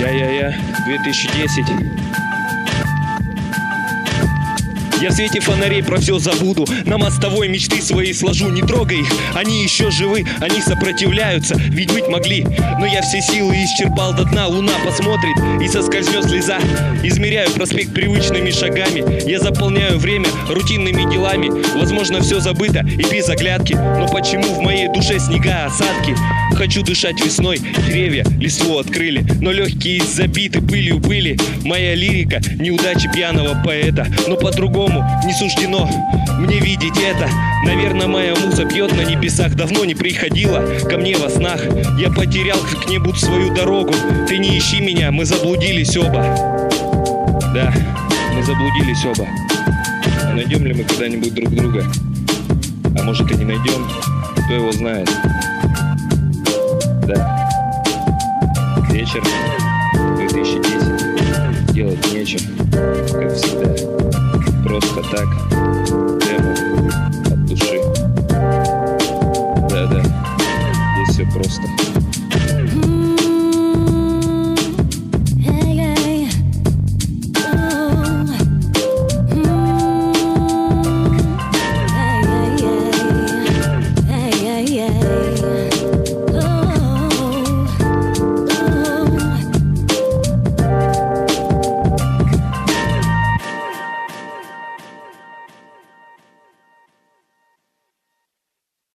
Я 2010. Я в свете фонарей про все забуду. На мостовой мечты свои сложу. Не трогай их, они еще живы. Они сопротивляются, ведь быть могли. Но я все силы исчерпал до дна. Луна посмотрит и соскользнет слеза. Измеряю проспект привычными шагами. Я заполняю время рутинными делами. Возможно, все забыто и без оглядки. Но почему в моей душе снега, осадки? Хочу дышать весной, деревья листву открыли. Но легкие забиты пылью пыли. Моя лирика, неудачи пьяного поэта. Но по-другому не суждено мне видеть это. Наверное, моя муза пьет на небесах. Давно не приходила ко мне во снах. Я потерял к небу свою дорогу. Ты не ищи меня, мы заблудились оба. Да, мы заблудились оба. А найдем ли мы когда-нибудь друг друга? А может и не найдем, кто его знает. Да. Вечер 2010. Делать нечего, как всегда. Просто так. Демо.